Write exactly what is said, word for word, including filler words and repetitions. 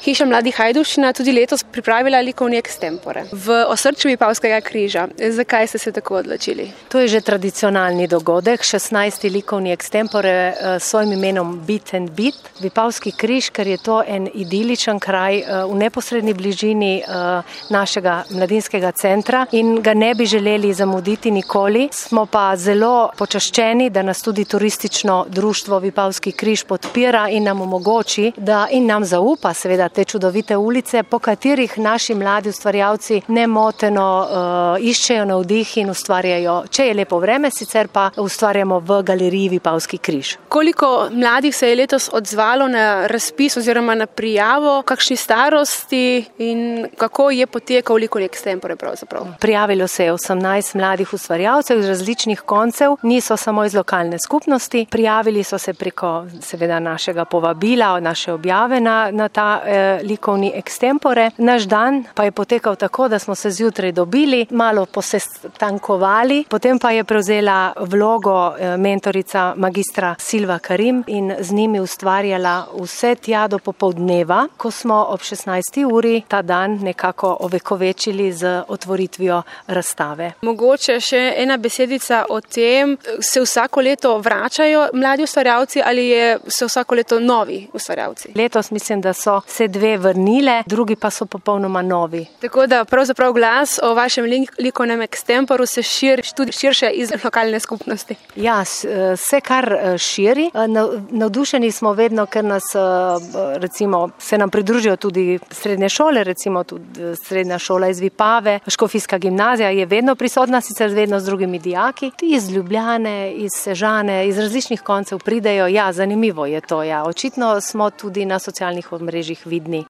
Hiša mladih Ajdovščina tudi letos pripravila likovni ekstempore v osrčju Vipavskega križa. Zakaj ste se tako odločili? To je že tradicionalni dogodek, šestnajsti likovni ekstempore s svojim imenom Bit and Bit. Vipavski križ, ker je to en idiličen kraj v neposredni bližini našega mladinskega centra in ga ne bi želeli zamuditi nikoli. Smo pa zelo počaščeni, da nas tudi turistično društvo Vipavski križ podpira in nam omogoči, da in nam zaupa seveda te čudovite ulice, po katerih naši mladi ustvarjalci nemoteno uh, iščejo navdih in ustvarjajo, če je lepo vreme, sicer pa ustvarjamo v galeriji Vipavski križ. Koliko mladih se je letos odzvalo na razpis oziroma na prijavo, kakšni starosti in kako je potekal likovni ekstempore pravzaprav? Prijavilo se je osemnajst mladih ustvarjalcev iz različnih koncev, niso samo iz lokalne skupnosti, prijavili so se preko seveda našega povabila, naše objave na, na ta eh, likovni ekstempore. Naš dan pa je potekal tako, da smo se zjutraj dobili, malo posestankovali, potem pa je prevzela vlogo eh, mentorica magistra Silva Karim in z njimi ustvarjala vse tja do popoldneva, ko smo ob šestnajsti uri ta dan nekako ovekovečili z otvoritvijo razstave. Mogoče še ena besedica o tem, se vsako leto vračajo mladi ustvarjalci ali je, so vsako leto novi ustvarjalci? Letos mislim, da so se dve vrnile, drugi pa so popolnoma novi. Tako da pravzaprav glas o vašem likovnem ekstemporu se širi tudi širše iz lokalne skupnosti. Ja, se kar širi. Navdušeni smo vedno, ker nas recimo se nam pridružijo tudi srednje šole, recimo tudi srednja šola iz Vipave, Škofijska gimnazija je vedno prisotna, sicer vedno z drugimi dijaki, iz Ljubljane, iz Sežane, iz različnih koncev pridejo. Ja, zanimivo je to, ja. Očitno smo tudi na socialnih omrežjih vidni.